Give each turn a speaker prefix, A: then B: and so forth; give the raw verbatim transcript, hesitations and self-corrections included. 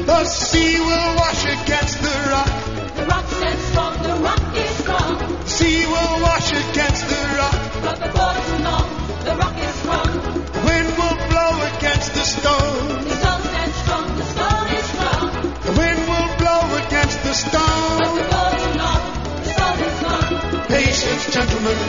A: The sea will wash against the rock.
B: The rock stands strong, the rock is strong.
A: Sea will wash against the rock.
B: But before too long, the rock is strong.
A: Wind will blow against the stone.
B: The stone stands strong, the stone is strong.
A: The wind will blow against the
B: But
A: stone.
B: before too long, the stone is gone.
A: Patience, gentlemen,